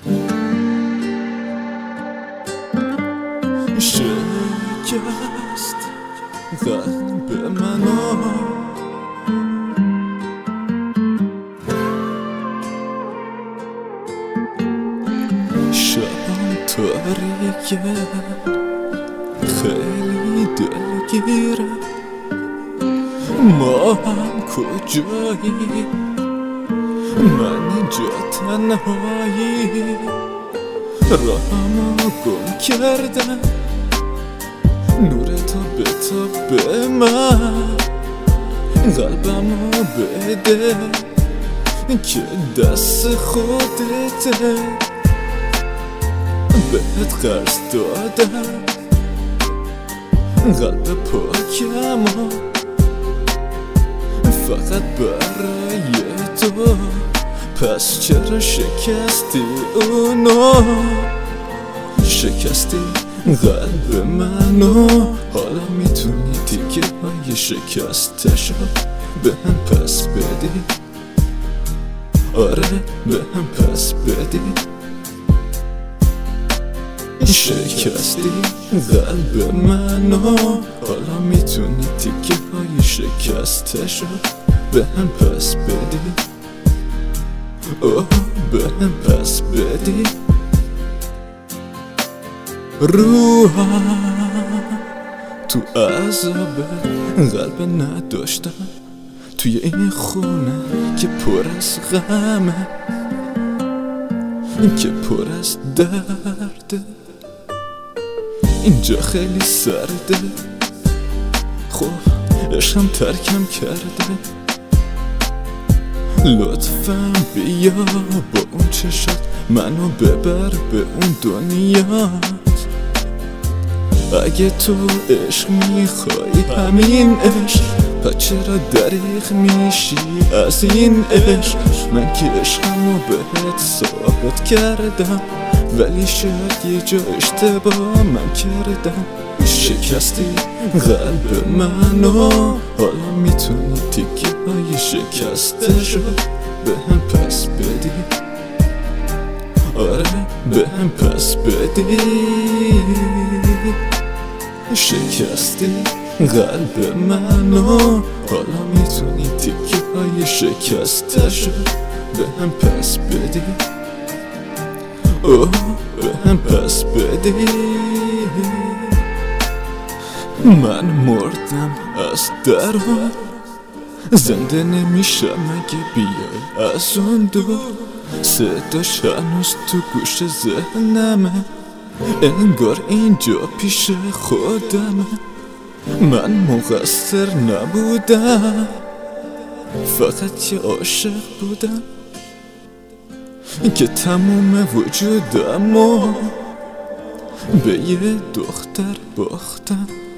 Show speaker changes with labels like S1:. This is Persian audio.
S1: شکست قلب منو شبم تاریکه خیلی دلگیره ما هم کجایی من اینجا تنهایی راهمو گم کردم نورتو بتاب به من قلبمو بده که دست خودته بهت قرض دادم قلب پاکمو فقط برای تو پس چرا شکستی اونو شکستی قلب منو حالا میتونی دیگه های شکستشو به هم پس بدی آره به هم پس بدی شکستی قلب منو حالا میتونی تیکه های شکستشو به هم پس بدی اوه به هم پس بدی روحم تو عذاب قلب نداشتم توی این خونه که پر از غمه که پر از درده اینجا خیلی سرده خب عشقم ترکم کرده لطفاً بیا با اون چشات منو ببر به اون دنیات اگه تو عشق میخوای همین عشق پس چرا دریغ میشی از این عشق من که عشقمو بهت ثابت کردم ولی شاید یه جا اشتباه من کردم شکستی قلب منو حالا میتونی تیکه های شکستشو به هم پس بدی آره به هم پس بدی شکستی قلب منو حالا میتونی تیکه های شکستشو به هم پس بدی اوه به هم پس بدی من مردم از درون زنده نمیشم اگه بیای از اون دور صداش هنوز تو گوش ذهنمه انگار اینجا پیش خودمه من مقصر نبودم فقط یه عاشق بودم که تموم وجودمو به یه دختر باختم